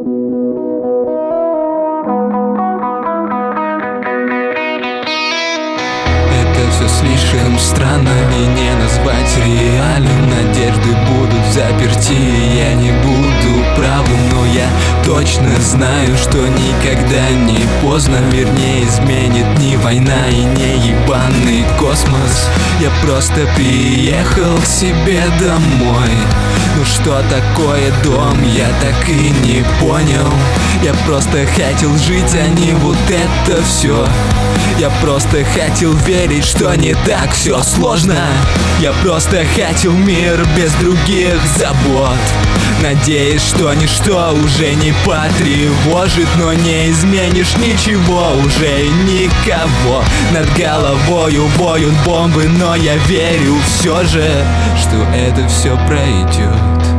Это все слишком странно, и не назвать реальным. Надежды будут заперти, я не буду правым, но я точно знаю, что никогда не поздно. Мир не изменит ни война и не ебаный космос. Я просто приехал к себе домой. Ну что такое дом, я так и не понял. Я просто хотел жить, а не вот это все. Я просто хотел верить, что не так все сложно. Я просто хотел мир без других забот. Надеюсь, что ничто уже не потревожит, но не изменишь ничего, уже никого. Над головою воют бомбы, но я верю все же, что это все пройдет,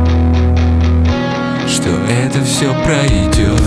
что это все пройдет.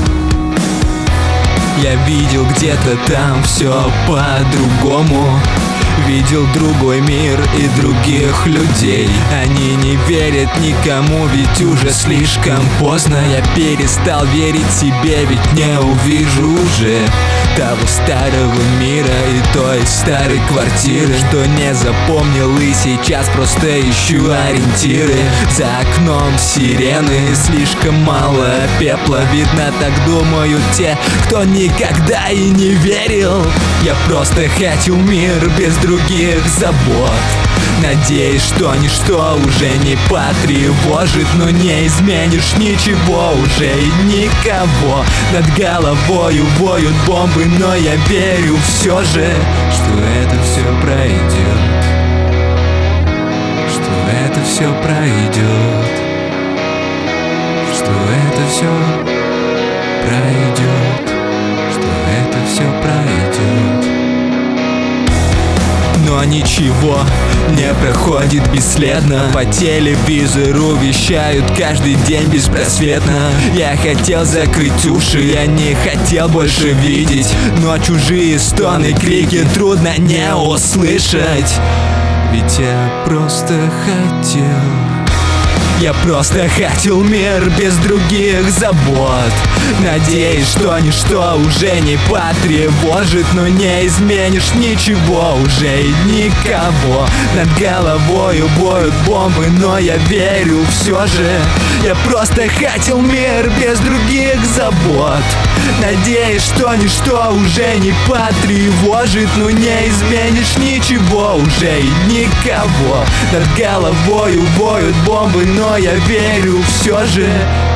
Я видел где-то там все по-другому. Видел другой мир и других людей. Они не верят никому, ведь уже слишком поздно. Я перестал верить себе, ведь не увижу уже того старого мира и той старой квартиры, что не запомнил, и сейчас просто ищу ориентиры. За окном сирены, слишком мало пепла. Видно, так думают те, кто никогда и не верил. Я просто хотел мир без других забот. Надеюсь, что ничто уже не потревожит, но не изменишь ничего, уже и никого. Над головою воют бомбы, но я верю все же, что это все пройдет, что это все пройдет, что это все пройдет, что это все пройдет. Но ничего не проходит бесследно. По телевизору вещают каждый день беспросветно. Я хотел закрыть уши, я не хотел больше видеть, но чужие стоны, крики трудно не услышать. Ведь я просто хотел, я просто хотел мир без других забот. Надеюсь, что ничто уже не потревожит, но не изменишь ничего, уже и никого. Над головою воют бомбы, но я верю все же. Я просто хотел мир без других забот. Надеюсь, что ничто уже не потревожит, но не изменишь ничего, уже и никого. Над головою воют бомбы, но я верю все же.